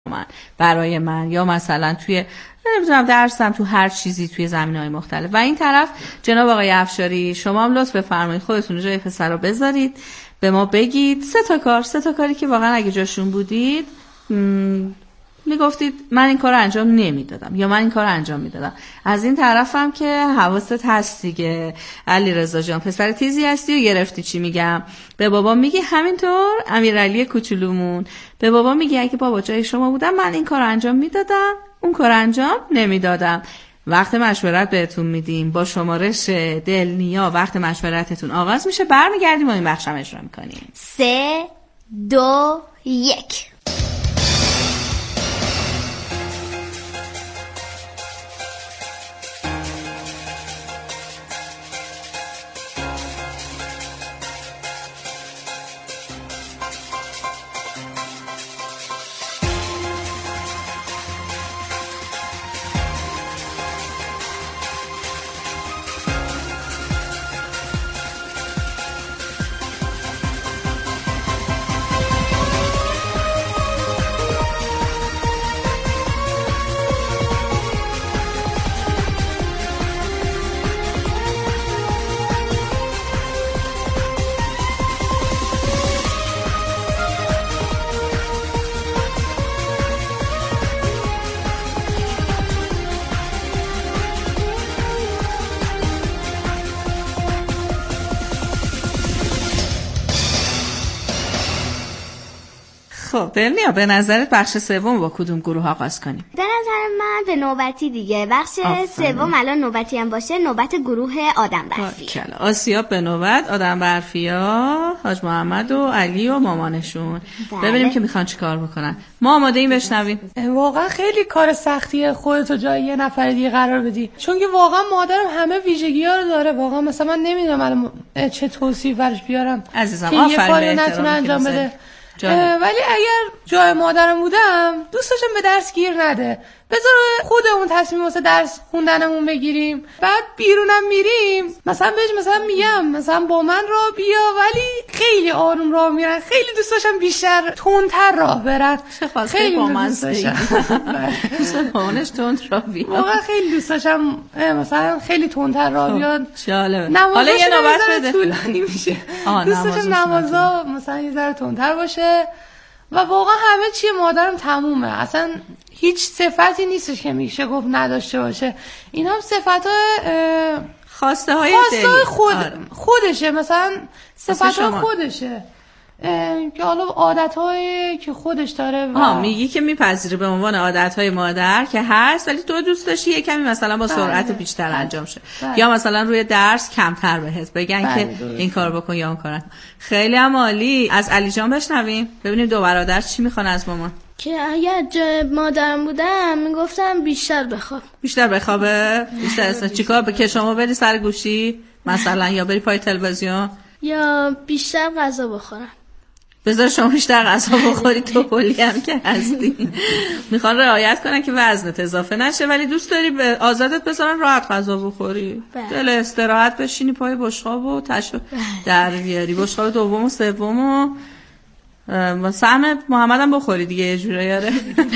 برای من، یا مثلا توی نمیدونم درسم، تو هر چیزی، توی زمینه‌های مختلف. و این طرف جناب آقای افشاری، شما هم لطف بفرمایید خودتون جای پسر رو بذارید، به ما بگید سه تا کاری که واقعا اگه جاشون بودید میگفتید من این کار رو انجام نمیدادم یا من این کار رو انجام میدادم. از این طرفم که حواست هست دیگه علیرضا جان، پسر تیزی هستی و گرفتی چی میگم. به بابا میگی همینطور امیرعلی کوچولومون، به بابا میگی اگه بابا جای شما بودم من این کار رو انجام میدادم، اون کار رو انجام نمیدادم. وقت مشورت بهتون میدیم با شمارش دلنیا. وقت مشورتتون آغاز میشه، برمیگردیم و این بخشم اجرا میکنیم. 3 2 1. خب دلنیا، به نظرت بخش سوم با کدوم گروه آغاز کنیم؟ به نظر من به نوبتی دیگه. بخش سوم الان نوبتی هم باشه، نوبت گروه آدم برفی. آسیاب به نوبت، آدم برفیا، حاج محمد و علی و مامانشون. بله. ببینیم که میخوان چیکار بکنن. ما آماده ایم بشنویم. واقعا خیلی کار سختیه خودتو جای یه نفر دیگه قرار بدی، چون که واقعا مادرم همه ویژگی‌ها رو داره. واقعا مثلا من نمیدونم الان چه توصیف برش بیارم عزیزم، که یه کاری نتونه انجام بده. ولی اگر جای مادرم بودم دوست داشتم به درس گیر نده، بذار خودمون تصمیم واسه درس خوندنمون بگیریم. بعد بیرونم میریم مثلا بهش مثلا میگم مثلا با من راه بیا، ولی خیلی آروم راه میرن. خیلی دوست داشتم بیشتر تندتر راه برن. خیلی با من دوست مامانش تند راه بیاد. واقعا خیلی دوست داشتم مثلا خیلی تندتر راه بیاد. جالبه. حالا یه نوبت بده. طولانی میشه. دوست داشتم نمازا مثلا یه ذره تندتر باشه. و واقعا همه چی مادرم تمومه، اصلا هیچ صفتی نیستش که میشه گفت نداشته باشه. این هم خواسته های خودشه، مثلا صفات خودشه که حالا عادت‌هایی که خودش داره. میگی که میپذیره به عنوان عادت‌های مادر که هست، ولی تو دوست داشتی یه کمی مثلا با سرعت بیشتر انجام شه، یا مثلا روی درس کمتر بهت بگن که این کار بکن یا اون کار. خیلی هم عالی. از علی جان بشنویم ببینیم دو برادر چی میخوان از مامان. که اگر جای مادرم بودم میگفتم بیشتر بخواب. بیشتر بخوابه؟ بیشتر چیکار که شما بری سر گوشی مثلا، یا بری پای تلویزیون، یا بیشتر غذا بخورم؟ بذار شما بیشتر غذا بخوری، تو کلی هم که هستی. میخوان رعایت کنن که وزنت اضافه نشه، ولی دوست داری به آزادت بذارن راحت غذا بخوری. دل استراحت بشینی پای بشقاب و در بیاری بشقاب دوم و سوم و سهم محمدم بخوری دیگه یه جوره یاره.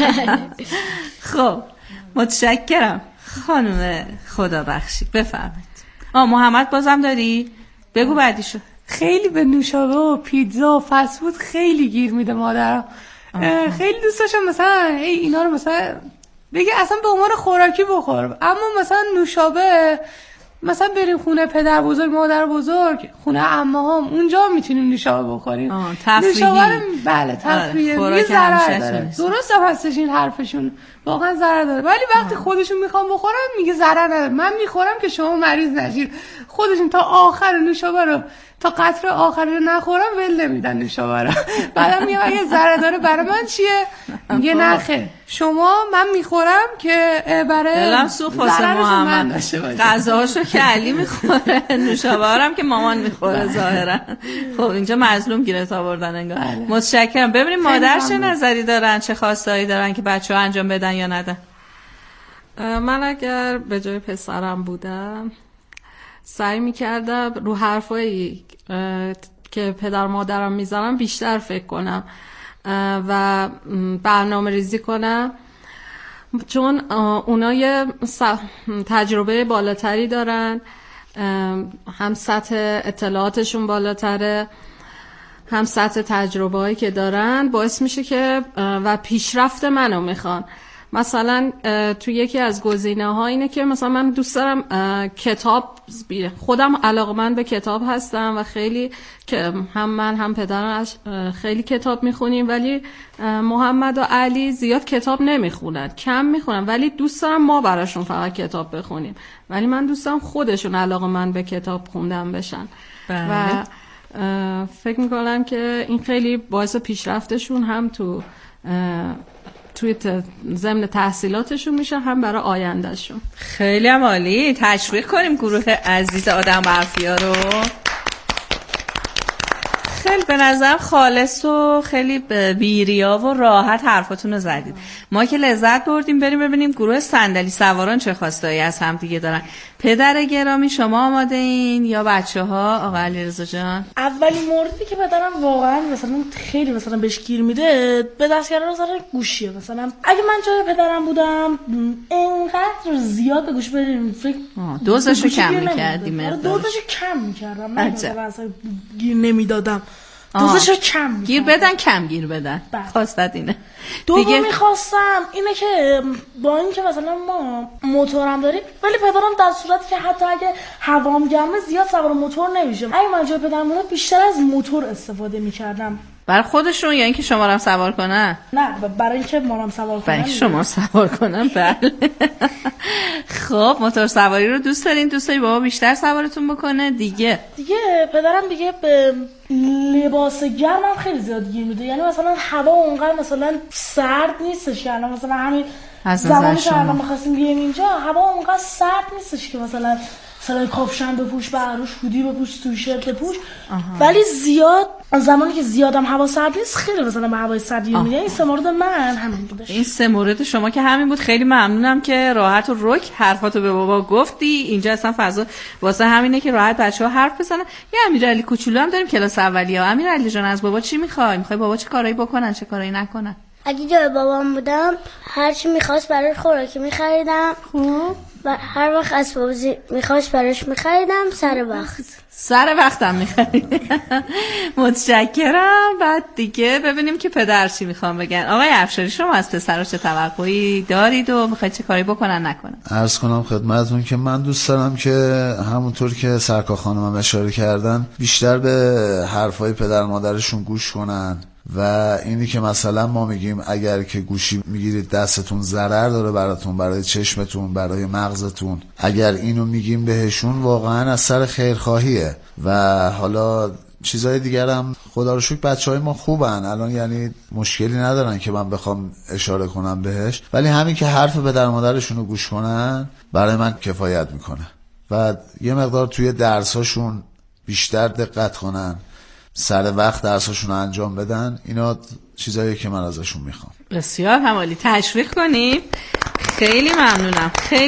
خب متشکرم خانم خدا بخشی. بفرمایید. محمد بازم داری؟ بگو بعدیشو. خیلی به نوشابه و پیتزا و فست فود خیلی گیر میده مادرم. خیلی دوست داشتم مثلا اینا رو مثلا بگه اصلا به عنوان خوراکی بخور، اما مثلا نوشابه مثلا بریم خونه پدر بزرگ مادر بزرگ، خونه عمه‌هام، اونجا میتونیم نوشابه بخوریم. نوشابه بله تفریحی یه ضرر داره. درست هم هستش این حرفشون، واقعا ضرر داره، ولی وقتی خودشون میخوام بخورم میگه ضرر نداره، من میخورم که شما مریض نشید. خودشون تا آخر نوشابه رو تا قطره آخر رو نخورم ول نمیدن نوشابه رو. بعدم میگم اگه ضرر داره برای من چیه؟ میگه نخه شما من میخورم که برای دلم سوخت واسه محمد. غذاهاشو که علی میخوره، نوشابه هم که مامان میخوره ظاهرا. خب اینجا مظلوم گیرت آوردن انگار. متشکرم. ببینیم مادر چه نظری دارن، چه خواستایی دارن که بچه‌ها انجام بدن یا ندن. من اگر به جای پسرم بودم سعی میکردم رو حرفایی که پدر مادرم میزنم بیشتر فکر کنم و برنامه ریزی کنم، چون اونا یه تجربه بالاتری دارن، هم سطح اطلاعاتشون بالاتره، هم سطح تجربه هایی که دارن باعث میشه که و پیشرفت منو میخوان. مثلا تو یکی از گزینه ها اینه که مثلا من دوست دارم کتاب، خودم علاقه‌مند به کتاب هستم و خیلی که هم من هم پدرم خیلی کتاب میخونیم، ولی محمد و علی زیاد کتاب نمیخونن، کم میخونن، ولی دوست دارم ما براشون فقط کتاب بخونیم، ولی من دوست دارم خودشون علاقه‌مند به کتاب خوندن بشن. بله. و فکر میکنم که این خیلی باعث پیشرفتشون هم توی ضمن تحصیلاتشون میشه، هم برای آیندهشون. خیلی هم عالی. تشویق کنیم گروه عزیز آدم برفی‌ها رو. خیلی به نظرم خالص و خیلی بیریا و راحت حرفاتون رو زدید. ما که لذت بردیم. بریم ببینیم گروه صندلی سواران چه خواستایی از هم دیگه دارن. پدر گرامی شما آماده این یا بچه‌ها؟ آقا علیرضا جان. اولین موردی که پدرم واقعا مثلا خیلی مثلا بهش گیر میده به دست کردن مثلا گوشیه. مثلا اگه من جای پدرم بودم اینقدر زیاد به گوش بدیم، فکر دوزشو کم می‌کردیم. دوزشو کم می‌کردم. من مثلا گیر نمیدادم. دوزشو کم گیر بدن، کم گیر بدن. خواستت اینه. دیگه میخواستم اینه که با این که مثلا ما موتورم داریم، ولی پدرم در صورتی که حتی اگه هوام گرمه زیاد سوار موتور نمیشه. اگه من جای پدرم بودم بیشتر از موتور استفاده میکردم. برای خودشون یا اینکه شما رو سوار کنن؟ نه، برای اینکه ما رو سوار کنن. برای شما سوار کنن. بله. خب موتور سواری رو دوست دارین؟ دوست داری بابا بیشتر سوارتون بکنه؟ دیگه پدرم دیگه به لباس گرمم خیلی زیاد گیر میده. یعنی مثلا هوا اونقدر مثلا سرد نیستش، یعنی مثلا همین زمانی که الان می‌خواستیم بیایم اینجا هوا اونقدر سرد نیستش که مثلا کاپشن بپوش، بروش هودی بپوش، سویشرت بپوش. ولی زیاد زمانی که زیادم هوا سرد نیست خیلی مثلا به هوای سرد گیر میده. این سه مورد من همین بودش. این سه مورد شما که همین بود. خیلی ممنونم که راحت و رک حرفاتو به بابا گفتی. اینجا اصلا فضا واسه همینه که راحت بچه‌ها حرف بزنن. یه امیرعلی کوچولو هم داریم کلاس اولیه. امیرعلی جان از بابا چی می‌خوای بابا چه کارایی بکنن چه کارایی نکنن؟ اگه جای بابام بودم هر چی می‌خواست برای خوراکی می‌خریدم. خوب. و هر وقت اسباب‌بازی می‌خواست براش می‌خریدم سر وقتم می‌خرید. متشکرم. بعد دیگه ببینیم که پدر چی می‌خوام بگن. آقای افشاری شما از پسرا چه توقعی دارید و می‌خواید چه کاری بکنن نکنن؟ عرض کنم خدمتتون که من دوست دارم که همونطور که سرکار خانمم اشاره کردن بیشتر به حرفای پدر مادرشون گوش کنن و اینی که مثلا ما میگیم اگر که گوشی میگیرید دستتون ضرر داره براتون، برای چشمتون، برای مغزتون، اگر اینو میگیم بهشون واقعا از سر خیرخواهیه. و حالا چیزای دیگر هم خدا رو شکر بچهای ما خوبن الان، یعنی مشکلی ندارن که من بخوام اشاره کنم بهش، ولی همین که حرف پدر مادرشون رو گوش کنن برای من کفایت میکنه و یه مقدار توی درساشون بیشتر دقت کنن، سر وقت درساشون رو انجام بدن. اینا چیزایی که من ازشون میخوام. بسیار همالی. تشویق کنیم. خیلی ممنونم.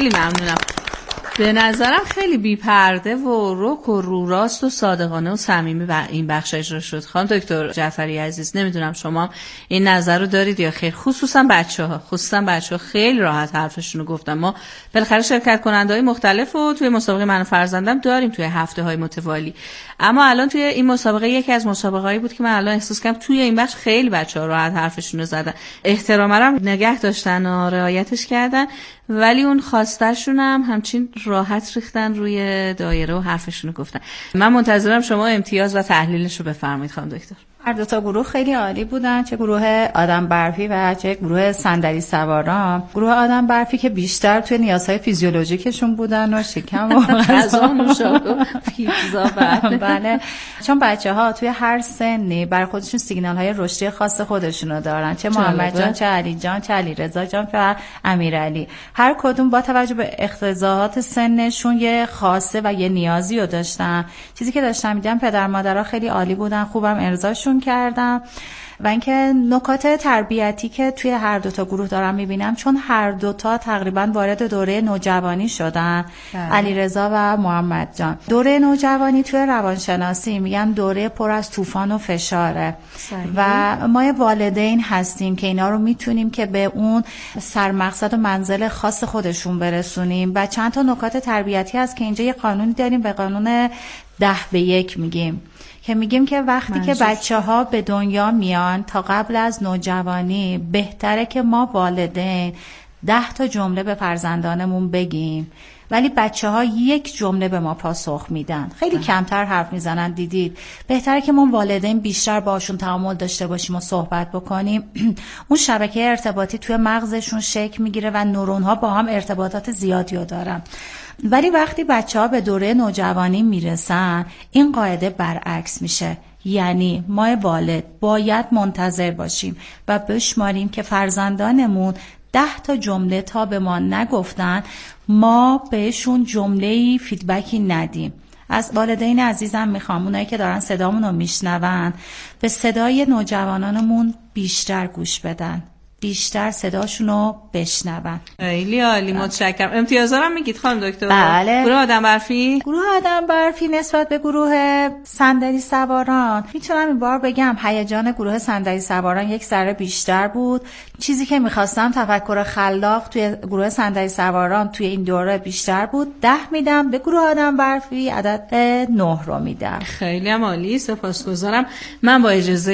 به نظرم خیلی بی‌پرده و رک و رو راست و صادقانه و صمیمی این بخش اجرا شد. خانم دکتر جعفری عزیز نمیدونم شما این نظر رو دارید یا خیر؟ خصوصا بچه‌ها خیلی راحت حرفشون رو گفتن. ما بالاخره شرکت کننده‌های مختلف و توی مسابقه من و فرزندم داریم توی هفته‌های متوالی، اما الان توی این مسابقه یکی از مسابقه‌هایی بود که من الان احساس کردم توی این بخش خیلی بچه‌ها راحت حرفشون رو زدن، احترام رو نگه داشتن و رعایتش کردن، ولی اون خواسته‌شون هم همچین راحت ریختن روی دایره و حرفشون رو گفتن. من منتظرم شما امتیاز و تحلیلش رو بفرمایید خانم دکتر. هر دو تا گروه خیلی عالی بودن، چه گروه آدم برفی و چه گروه صندلی سواران. گروه آدم برفی که بیشتر توی نیازهای فیزیولوژیکشون بودن و شکم و غذا نوشابه پیتزا. بله، چون بچه‌ها توی هر سنی برای خودشون سیگنال‌های رشدی خاص خودشونو دارن، چه محمد جان، چه علی جان، چه علیرضا جان، چه امیرعلی. هر کدوم با توجه به اقتضاعات سنشون یه خاصه و یه نیازی رو داشتن. چیزی که داشتم میگم پدر مادرها خیلی عالی بودن، خوبم ارضاشون کردم. و اینکه نکات تربیتی که توی هر دوتا گروه دارم میبینم، چون هر دوتا تقریبا وارد دوره نوجوانی شدن، علیرضا و محمد جان. دوره نوجوانی توی روانشناسی میگن دوره پر از طوفان و فشاره و ما والدین هستیم که اینا رو میتونیم که به اون سرمقصد و منزل خاص خودشون برسونیم. و چند تا نکات تربیتی هست که اینجا یه قانونی داریم، به قانون 10-1 میگیم که میگیم که وقتی که بچه‌ها به دنیا میان تا قبل از نوجوانی بهتره که ما والدین 10 تا جمله به فرزندانمون بگیم، ولی بچه‌ها 1 جمله به ما پاسخ میدن، خیلی کمتر حرف میزنن. دیدید بهتره که ما والدین بیشتر باشون تعامل داشته باشیم و صحبت بکنیم. اون شبکه ارتباطی توی مغزشون شکل میگیره و نورون‌ها با هم ارتباطات زیادی دارن. ولی وقتی بچه‌ها به دوره نوجوانی میرسن این قاعده برعکس میشه، یعنی ما والد باید منتظر باشیم و بشماریم که فرزندانمون 10 تا جمله تا به ما نگفتن ما بهشون جمله‌ای فیدبکی ندیم. از والدین عزیزم میخوام اونایی که دارن صدامون رو میشنون به صدای نوجوانانمون بیشتر گوش بدن، بیشتر صداشون رو بشنون. خیلی عالی، متشکرم. امتیازا رو میگید خانم دکتر؟ بله. گروه آدم برفی؟ گروه آدم برفی نسبت به گروه صندلی سواران میتونم این بار بگم هیجان گروه صندلی سواران 1 ذره بیشتر بود. چیزی که میخواستم تفکر خلاق توی گروه صندلی سواران توی این دوره بیشتر بود. 10 میدم به گروه آدم برفی، عدد 9 رو میدم. خیلی عالی، سپاسگزارم. من با اجازه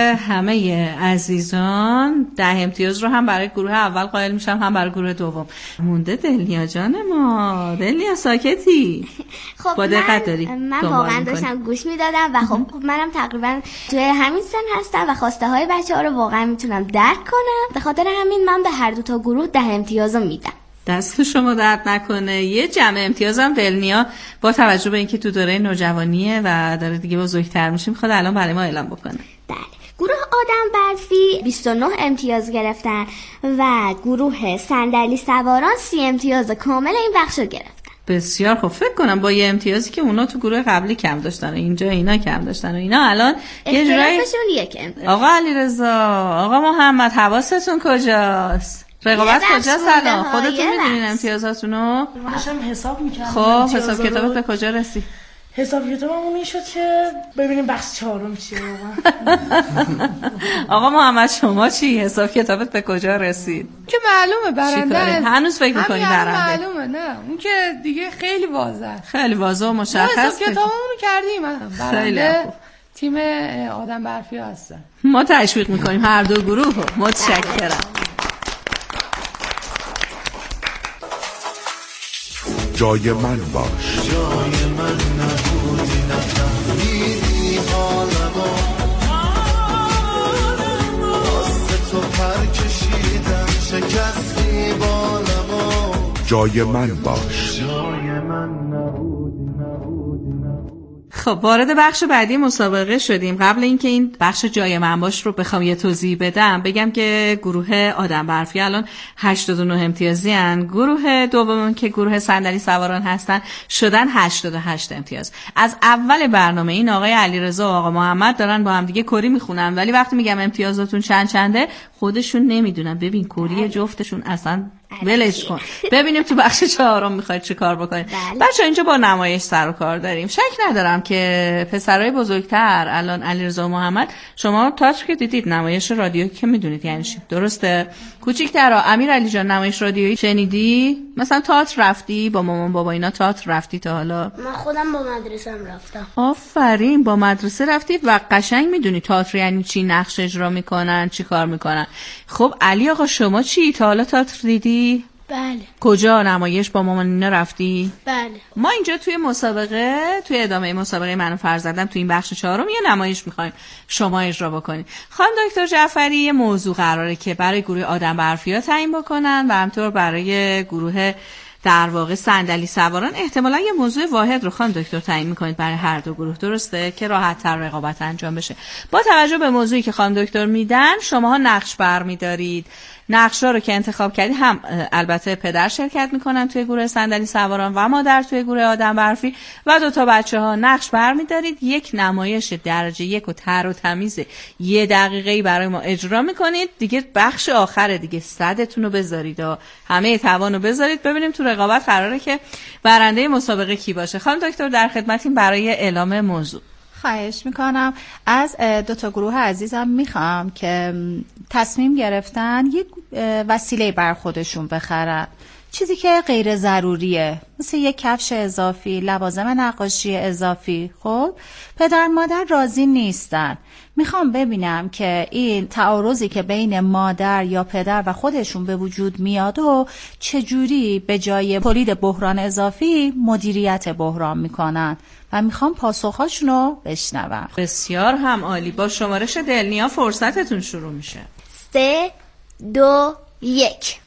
همه عزیزان 10 امتیاز رو هم برای گروه اول قائل میشم هم برای گروه دوم. مونده دلنیا جان ما. دلنیا ساکتی؟ خب با دقت داری من واقعا داشتم گوش میدادم و خب منم تقریبا توی همین سن هستم و خواسته های بچه‌ها رو واقعا میتونم درک کنم. به خاطر همین من به هر دو تا گروه 10 امتیاز رو میدم. دست شما درد نکنه. یه جمع امتیازم دلنیا با توجه به اینکه تو دوره نوجوانیه و داره دیگه بزرگتر میشه میخواد الان برای ما اعلام بکنه. بله. گروه آدم برفی 29 امتیاز گرفتن و گروه صندلی سواران 30 امتیاز کامل این بخش رو گرفتن. بسیار خوب. فکر کنم با یه امتیازی که اونا تو گروه قبلی کم داشتن و اینجا اینا کم داشتن و اینا الان یه جورایی یک امتیاز. آقا علیرضا، آقا محمد، حواستون کجاست؟ رقابت کجاست الان؟ خودتون میدونین امتیازاتونو؟ من داشتم حساب میکردم. خب حساب کتابت به کجا رسید؟ حساب کتابمون این شد که ببینیم بخش 4 چیه واقعا. آقا محمد شما چی؟ حساب کتابت به کجا رسید؟ که معلومه برنده. هنوز فکر می‌کنی برنده؟ معلومه. نه اون که دیگه خیلی واضحه. خیلی واضح و مشخص. حساب کتابمون رو کردیم. برنده تیم آدم برفی هستن. ما تشویق می‌کنیم هر دو گروه. متشکرم. جای من باش. جای من نبودی، نفهمیدی حالمو، واسه تو پر کشیدم شکستی بالمو. جای من باش. جای من نبودی. خب وارد بخش بعدی مسابقه شدیم. قبل اینکه این بخش جای من باش رو بخوام یه توضیح بدم بگم که گروه آدم برفی الان 89 امتیازی هن. گروه دوم که گروه صندلی سواران هستن شدن 88 امتیاز. از اول برنامه این آقای علیرضا و آقا محمد دارن با هم دیگه کری میخونن، ولی وقتی میگم امتیازاتون چنده خودشون نمیدونن. ببین کری جفتشون اصلا ولش کن. ببینیم تو بخش 4 میخواید چه کار بکنید. بچه اینجا با نمایش سر و کار داریم. شک ندارم که پسرای بزرگتر الان علیرضا و محمد شما تئاتر که دیدید، نمایش رادیویی که میدونید یعنی چی، درسته؟ کوچیک‌ترا امیرعلی جان نمایش رادیویی شنیدی؟ مثلا تئاتر رفتی با مامان بابا اینا؟ تئاتر رفتی تا حالا؟ من خودم با مدرسه‌ام رفتم. آفرین، با مدرسه رفتی و قشنگ میدونی تئاتر یعنی چی، نقش اجرا میکنن، چی کار میکنن. خب علی آقا شما چی تا حالا تئاتر دیدی؟ بله. کجا نمایش با مامان اینا رفتی؟ بله. ما اینجا توی مسابقه، توی ادامه مسابقه من و فرزندم توی این بخش 4 یه نمایش میخوایم شما اجرا بکنید. خانم دکتر جعفری یه موضوع قراره که برای گروه آدم برفی‌ها تعیین بکنن و همطور برای گروه در واقع صندلی سواران احتمالاً یه موضوع واحد رو خانم دکتر تعیین می‌کنید برای هر دو گروه، درسته؟ که راحت‌تر رقابت انجام بشه. با توجه به موضوعی که خانم دکتر میدن شماها نقش برمی‌دارید نقشا رو که انتخاب کردی هم البته پدر شرکت میکنن توی گروه صندلی سواران و مادر توی گروه آدم برفی و 2 بچه‌ها نقش برمی‌دارید. یک نمایش درجه 1 و تر و تمیز 1 دقیقه‌ای برای ما اجرا میکنید. دیگه بخش آخره دیگه، صدتون رو بذارید و همه توانو بذارید. ببینیم تو رقابت قراره که برنده مسابقه کی باشه. خانم دکتر در خدمتیم برای اعلام موضوع. خواهش میکنم. از 2 گروه عزیزم میخوام که تصمیم گرفتن یک وسیله بر خودشون بخرن، چیزی که غیر ضروریه، مثل یک کفش اضافی، لوازم نقاشی اضافی. خب پدر مادر راضی نیستن. میخوام ببینم که این تعارضی که بین مادر یا پدر و خودشون به وجود میاد و چجوری به جای تولید بحران اضافی مدیریت بحران میکنن و میخوام پاسخهاشونو بشنوم. بسیار هم عالی. با شمارش دلنیا فرصتتون شروع میشه. 3 2 1.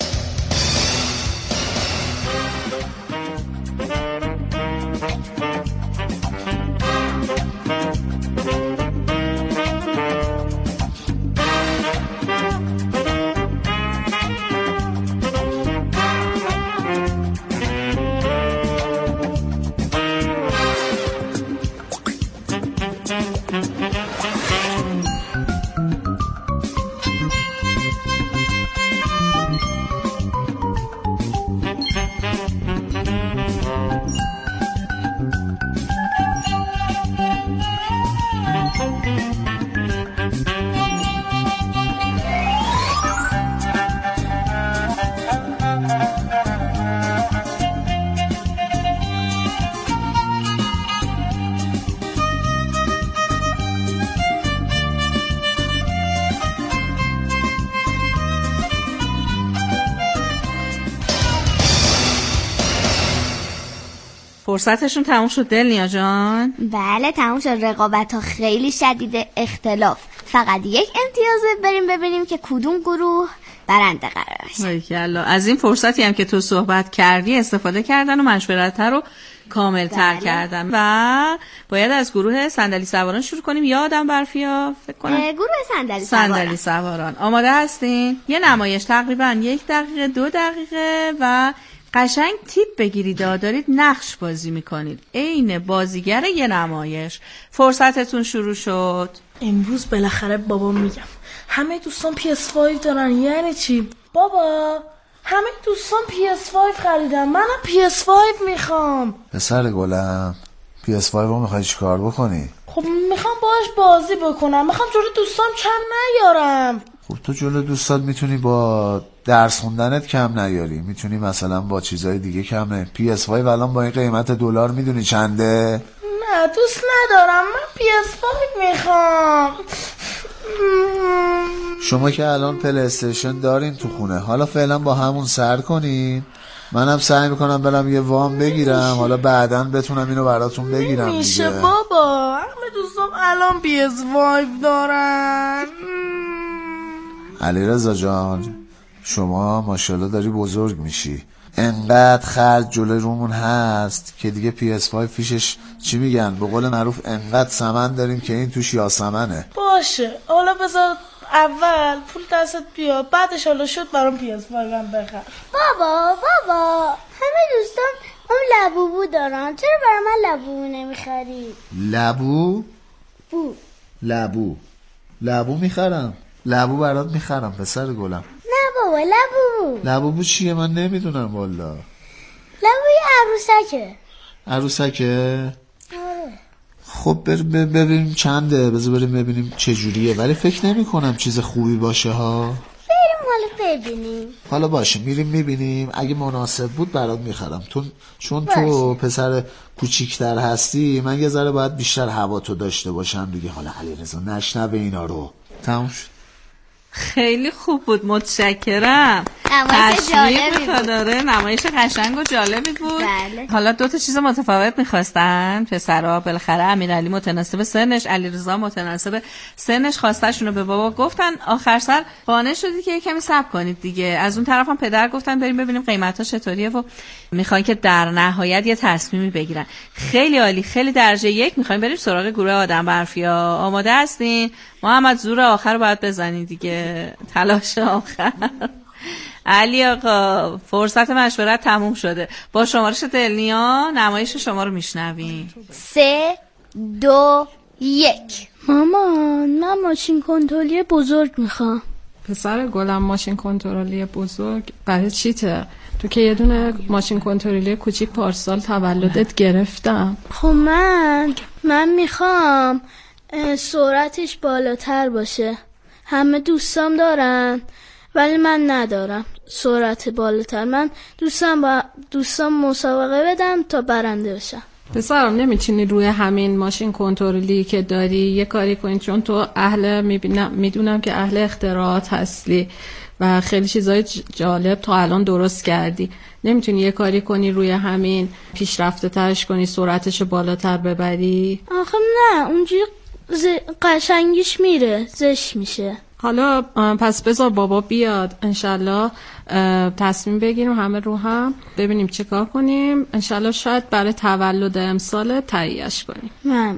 فرصتشون تموم شد دلنیا جان؟ بله تموم شد. رقابت ها خیلی شدیده، اختلاف. فقط یک امتیازه. بریم ببینیم که کدوم گروه برنده قرار باشه. از این فرصتی هم که تو صحبت کردی استفاده کردن و مشورت رو کامل‌تر کردن و باید از گروه صندلی سواران شروع کنیم یا آدم برفیا فکر کنم؟ گروه صندلی سواران. آماده هستین؟ یه نمایش تقریبا 1 دقیقه 2 دقیقه و قشنگ تیپ بگیرید، دارید نقش بازی میکنید عین بازیگر یه نمایش. فرصتتون شروع شد. امروز بالاخره بابا میگم همه دوستان PS5 دارن. یعنی چی؟ بابا همه دوستان PS5 خریدن، منم PS5 میخوام. پسر گلم PS5 رو میخوای چیکار بکنی؟ خب میخوام باهاش بازی بکنم، میخوام جلوی دوستان کم نیارم. خب تو جلوی دوستات میتونی با درس خوندنت کم نیاری، میتونی مثلا با چیزای دیگه کم نیاری. PS5 الان با این قیمت دلار میدونی چنده؟ نه دوست ندارم، من PS5 میخوام. شما که الان پلی استیشن دارین تو خونه، حالا فعلا با همون سر کنین. منم سعی میکنم برم یه وام بگیرم، حالا بعداً بتونم اینو براتون بگیرم. میشه بابا، همه دوستام الان PS5 دارن. علیرضا جان شما ماشاءالله داری بزرگ میشی، انقدر خرج جلوی رومون هست که دیگه PS5 فیشش چی میگن به قول معروف انقدر سمن داریم که این توش یاسمنه. باشه حالا بذار اول پول دستت بیا، بعدش حالا شد برام PS5 هم بخر. بابا همه دوستان اون لبوبو دارن، چرا برای من لبوبو نمیخری؟ لبو میخرم، لبو برات میخرم پسر گلم. نه بابا لبوبو چیه من نمیدونم والا. لبوی عروسکه؟ خب ببینیم چنده، بذار بریم ببینیم چجوریه، ولی فکر نمی کنم چیز خوبی باشه ها. بریم حالا ببینیم. حالا باشه میریم میبینیم، اگه مناسب بود برات میخرم. چون تو پسر کوچیکتر هستی من یه ذره باید بیشتر هوا تو داشته باشم دیگه. حالا علیرضا نشنوه اینا رو. تموم شد. خیلی خوب بود، متشکرم. نمایش قشنگ و جالبی بود. بله. حالا 2 چیز متفاوت میخواستن پسرها، بالاخره امیرعلی متناسب سنش، علیرضا متناسب سنش، خواستشون رو به بابا گفتن. آخر سر قانع شدید که کمی صبر کنید دیگه. از اون طرف هم پدر گفتن بریم ببینیم قیمت‌ها چطوریه و میخوان که در نهایت یه تصمیمی بگیرن. خیلی عالی، خیلی درجه 1. میخوایم بریم سراغ گروه آدم برفیا. آماده هستین؟ محمد زور آخر رو باید بزنید دیگه، تلاش آخر. علی آقا فرصت مشورت تموم شده. با شمارش دلنیا نمایش شما رو میشنویم. 3 2 1. مامان من ماشین کنترلی بزرگ میخوام. پسر گلم ماشین کنترلی بزرگ برای چیته؟ تو که یه دونه ماشین کنترلی کوچیک پارسال تولدت گرفتم. خب من میخوام سرعتش بالاتر باشه. همه دوستام دارن ولی من ندارم سرعت بالاتر. من دوستام مسابقه بدم تا برنده بشم. پسرم نمیتونی روی همین ماشین کنترلی که داری یه کاری کنی، چون تو میدونم که اهل اختراعات هستی و خیلی چیزای جالب تا الان درست کردی. نمیتونی یه کاری کنی روی همین پیشرفته ترش کنی، سرعتشو بالاتر ببری؟ آخه نه اونجوری قشنگیش میره، زشت میشه. حالا پس بذار بابا بیاد انشالله تصمیم بگیریم همه رو هم ببینیم چه کار کنیم. انشالله شاید برای تولد امسال تهیه‌اش کنیم.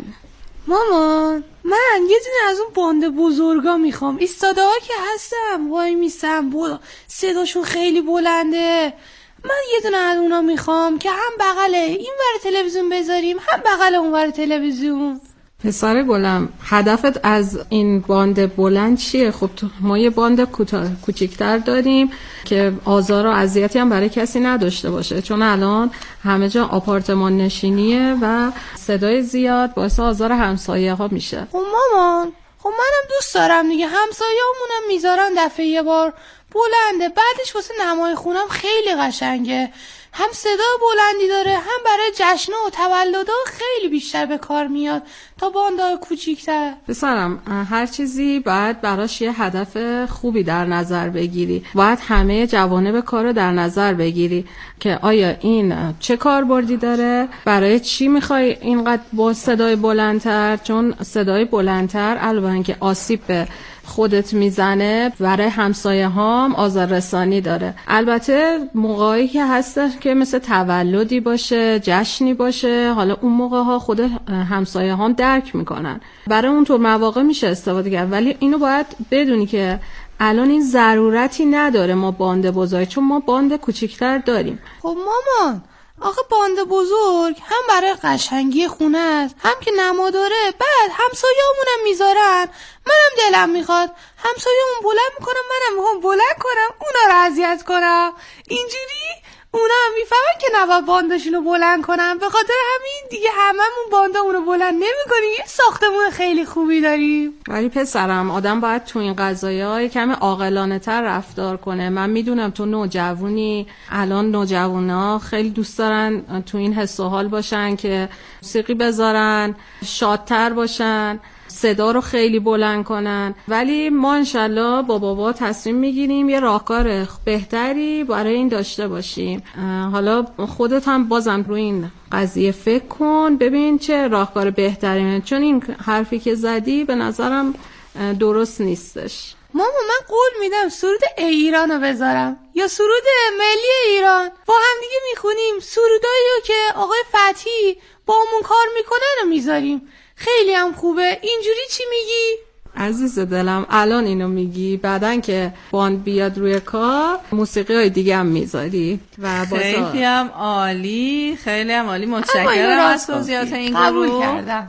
مامان من یه دونه از اون باند بزرگا میخوام. ایستاده ها که هستم وای میسم صداشون خیلی بلنده. من یه دونه از اونا میخوام که هم بغل این ور تلویزیون بذاریم هم بغل اون ور تلویزیون. پسر گلم هدفت از این باند بلند چیه؟ خب ما یه باند کوچیک‌تر داریم که آزار و اذیتی هم برای کسی نداشته باشه، چون الان همه جا آپارتمان نشینیه و صدای زیاد باعث آزار همسایه ها میشه. خب مامان منم دوست دارم دیگه. همسایه‌مونم میذارن دفعه یه بار بلنده، بعدش واسه نمای خونم خیلی قشنگه. هم صدا بلندی داره هم برای جشن و تولدها خیلی بیشتر به کار میاد تا باندای کوچیک‌تر. پسرم هر چیزی باید براش یه هدف خوبی در نظر بگیری. باید همه جوانب کارو در نظر بگیری که آیا این چه کاربردی داره، برای چی میخوای اینقدر با صدای بلندتر، چون صدای بلندتر علاوه که آسیب به خودت میزنه برای همسایه هام آزاررسانی داره. البته موقعی که هست که مثل تولدی باشه، جشنی باشه، حالا اون موقع ها خود همسایه هام درک میکنن، برای اونطور مواقع میشه استفاده کرد. ولی اینو باید بدونی که الان این ضرورتی نداره ما باند بزرگ، چون ما باند کوچیکتر داریم. خب مامان آخه باند بزرگ هم برای قشنگی خونه است هم که نما داره. بعد همسایه‌مونم میذارن، منم دلم میخواد همسایه‌مون بلند میکنم، منم میخوام بلند کنم اونا رو اذیت کنم. اینجوری اونا هم میفهمن که نباید بانداشونو بلند کنم. به خاطر همین دیگه هممون باندامونو بلند نمیکنیم. یه ساختمون خیلی خوبی داریم. ولی پسرم آدم باید تو این قضايا کمی عاقلانه تر رفتار کنه. من میدونم تو نوجوانی، الان نوجوانا خیلی دوست دارن تو این حس و حال باشن که موسیقی بذارن، شادتر باشن، صدا رو خیلی بلند کنن. ولی ما انشالله با بابا تصمیم میگیریم یه راهکار بهتری برای این داشته باشیم. حالا خودت هم بازم روی این قضیه فکر کن، ببین چه راهکار بهتری، چون این حرفی که زدی به نظرم درست نیستش. ماما من قول میدم سرود ایران رو بذارم یا سرود ملی ایران، با هم دیگه میخونیم. سرودایی رو که آقای فتحی با همون کار میکنن رو میذاریم، خیلی هم خوبه. اینجوری چی میگی؟ عزیز دلم الان اینو میگی، بعدن که باند بیاد روی کار موسیقی های دیگه هم میذاری و خیلی هم عالی، خیلی هم عالی. متشکرم از توضیحات این گروه. قبول کردم.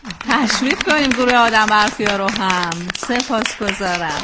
تشویق کنیم گروه آدم برفیا رو هم. سپاسگزارم.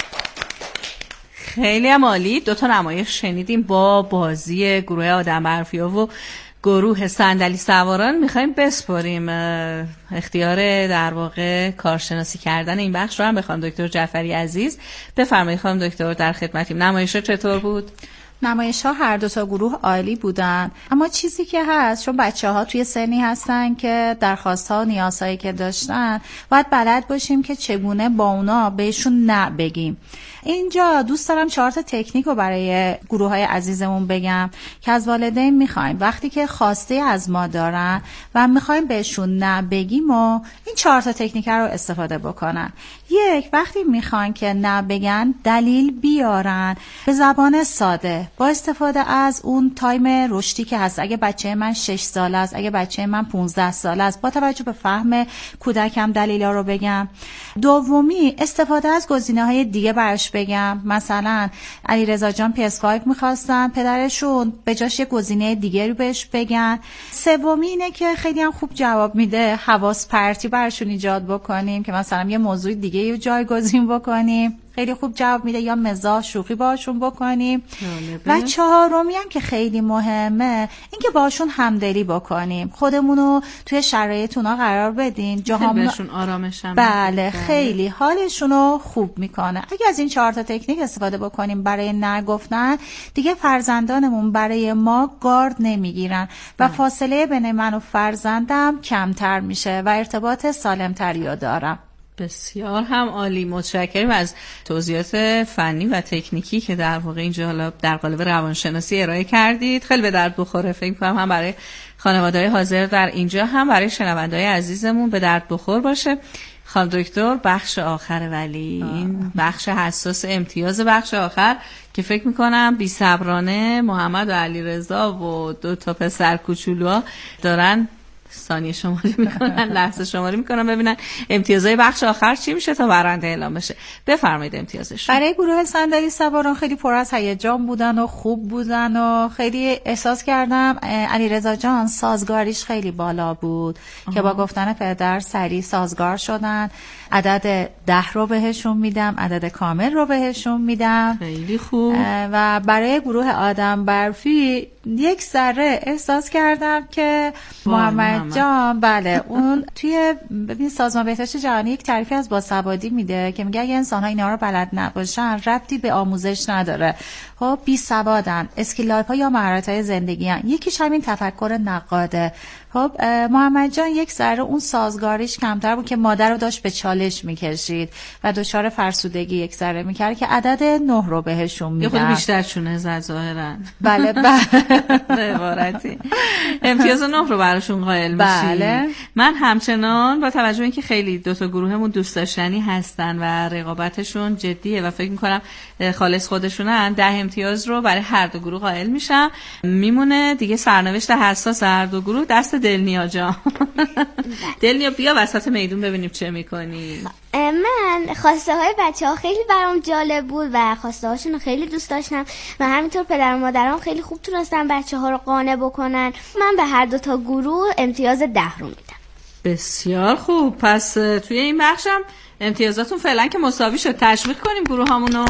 خیلی هم عالی. 2 نمایش شنیدیم با بازی گروه آدم برفیا و گروه صندلی سواران. میخوایم بسپاریم اختیار در واقع کارشناسی کردن این بخش رو هم بخوام دکتر جعفری عزیز. بفرمایید خانم دکتر، در خدمتیم. نمایش چطور بود؟ نمایش ها هر 2 گروه عالی بودن، اما چیزی که هست چون بچه ها توی سنی هستن که درخواست ها و نیازهایی که داشتن باید بلد باشیم که چگونه با اونا بهشون نه بگیم. اینجا دوست دارم 4 تکنیک رو برای گروه های عزیزمون بگم که از والدین میخوایم وقتی که خواسته از ما دارن و میخوایم بهشون نه بگیم و این 4 تکنیک رو استفاده بکنن. 1، وقتی میخوان که نه بگن دلیل بیارن به زبان ساده با استفاده از اون تایم رشدی که هست. اگه بچه من 6 ساله است، اگه بچه من 15 ساله است، با توجه به فهم کودکم دلیلا رو بگم. 2، استفاده از گزینه‌های دیگه براش بگم. مثلا علیرضا جان PS5 میخواستن، پدرشون به جاش یه گزینه دیگه رو بهش بگن. سومی اینه که خیلی هم خوب جواب میده حواس پرتی برشون ایجاد بکنیم که مثلا یه موضوع دیگه رو جایگزین بکنیم، خیلی خوب جواب میده، یا مزاح شوخی باشون بکنیم. و چهارمی هم که خیلی مهمه اینکه باشون همدلی بکنیم، خودمونو توی شرایط اونا قرار بدین، جاهامون بهشون آرامش هم بله خیلی حالشونو خوب میکنه. اگه از این 4 تا تکنیک استفاده بکنیم برای نگفتن، دیگه فرزندانمون برای ما گارد نمیگیرن و فاصله بین من و فرزندم کمتر میشه و ارتباط سالمتری رو دارم. بسیار هم عالی، متشکرم از توضیحات فنی و تکنیکی که در واقع اینجا حالا در قالب روانشناسی ارائه کردید. خیلی به درد بخوره، فکر کنم هم برای خانواده‌های حاضر در اینجا هم برای شنونده‌های عزیزمون به درد بخور باشه. خانم دکتر، بخش آخر، ولی این بخش حساس امتیاز بخش آخر که فکر میکنم بی صبرانه محمد و علیرضا و 2 تا پسر کوچولوها دارن ثانیه شماری میکنن، لحظه شماری میکنن ببینن امتیازهای بخش آخر چی میشه تا برنده اعلام بشه. بفرمایید امتیازش. برای گروه صندلی سواران خیلی پر از هیجان بودن و خوب بودن و خیلی احساس کردم علیرضا جان سازگاریش خیلی بالا بود که با گفتن پدر سریع سازگار شدن. عدد 10 رو بهشون میدم، عدد کامل رو بهشون میدم. خیلی خوب. و برای گروه آدم برفی یک ذره احساس کردم که محمد جان بله اون توی ببین سازمان بهداشت جهانی یک تعریفی از باسوادی میده که میگه اگه انسان‌ها اینا رو بلد نباشن ربطی به آموزش نداره. خب بی سوادن، اسکیل‌ها یا مهارت‌های زندگی هن. یکیش همین تفکر نقاده. خب محمد جان یک ذره اون سازگاریش کمتر بود که مادر رو داشت به چالش میکشید و دچار فرسودگی یک ذره میکرد که عدد 9 رو بهشون میدم. یه خود بیشتر چونه زد ظاهرا. بله به عبارتی امتیاز 9 رو براشون قائل میشی. بله. من همچنان با توجه به اینکه خیلی 2 تا گروهمون دوست داشتنی هستن و رقابتشون جدیه و فکر میکنم خالص خودشونن، 10 امتیاز رو برای هر دو گروه قائل میشم. میمونه دیگه سرنوشت حساس هر دو گروه دست دلنیا جان. دلنیا بیا وسط میدون ببینیم چه میکنی. من خواسته های بچه ها خیلی برام جالب بود و خواسته هاشون خیلی دوست داشتم و همینطور پدر و مادرام خیلی خوب تونستن بچه ها رو قانع بکنن. من به هر 2 تا گروه امتیاز 10 رو میدم. بسیار خوب، پس توی این بخشم امتیازاتون فعلا که مساوی شد. تشویق کنیم گروه همونو.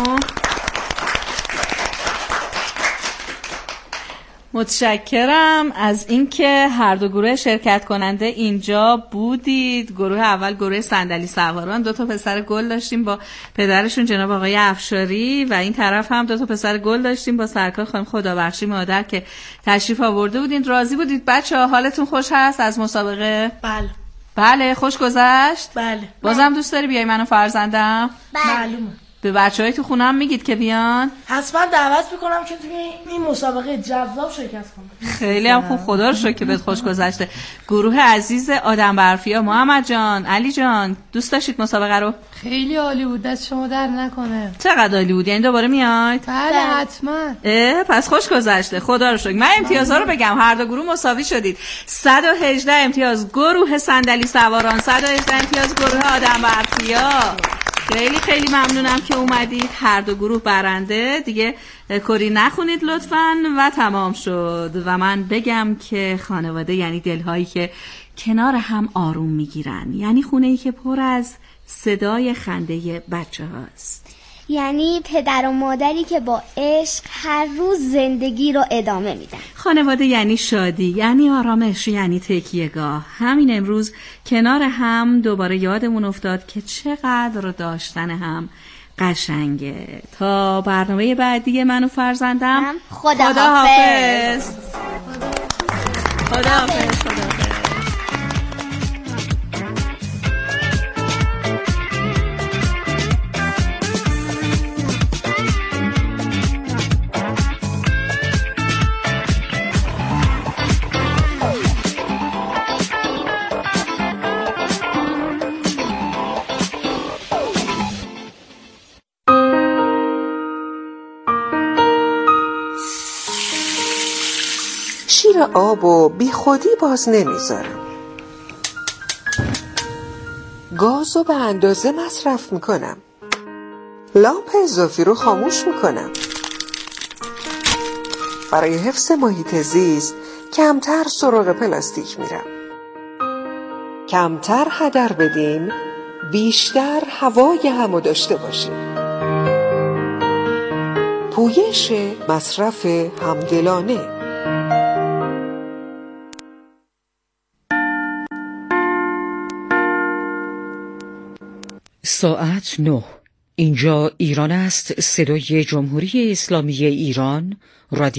متشکرم از اینکه هر دو گروه شرکت کننده اینجا بودید. گروه اول گروه صندلی سواران 2 تا پسر گل داشتیم با پدرشون جناب آقای افشاری و این طرف هم 2 تا پسر گل داشتیم با سرکار خانم خدابخشی مادر که تشریف آورده بودین. راضی بودید بچه‌ها؟ حالتون خوش هست از مسابقه؟ بله خوش گذشت؟ بله. بازم دوست داری بیای من و فرزندم؟ معلومه. به بچه‌های تو خونه هم میگید که بیان؟ حتما دعوت میکنم که توی این مسابقه جذاب شرکت کنم. خیلی هم خوب، خدا رو شکر که بهت خوش گذشته. گروه عزیز آدم برفیا، محمد جان، علی جان، دوست داشتید مسابقه رو؟ خیلی عالی بود، دست شما در نکنه. چقدر عالی بود؟ یعنی دوباره میاید؟ بله حتما. پس خوش گذشته، خدا رو شکر. من امتیازها رو بگم، هر دو گروه مساوی شدید. 118 امتیاز گروه صندلی سواران، 118 امتیاز گروه آدم برفیا. خیلی خیلی ممنونم که اومدید. هر دو گروه برنده دیگه کری نخونید لطفاً و تمام شد. و من بگم که خانواده یعنی دلهایی که کنار هم آروم میگیرن، یعنی خونه‌ای که پر از صدای خنده بچه هاست، یعنی پدر و مادری که با عشق هر روز زندگی رو ادامه میدن. خانواده یعنی شادی، یعنی آرامش، یعنی تکیه‌گاه. همین امروز کنار هم دوباره یادمون افتاد که چقدر داشتن هم قشنگه. تا برنامه بعدی من و فرزندم، خداحافظ. خداحافظ. شیر آب و بی خودی باز نمیذارم. گازو به اندازه مصرف میکنم. لامپ اضافی رو خاموش میکنم. برای حفظ محیط زیست کمتر سراغ پلاستیک میرم. کمتر هدر بدیم، بیشتر هوای همو داشته باشیم. پویش مصرف همدلانه. ساعت 9. اینجا ایران است. صدای جمهوری اسلامی ایران. رادیو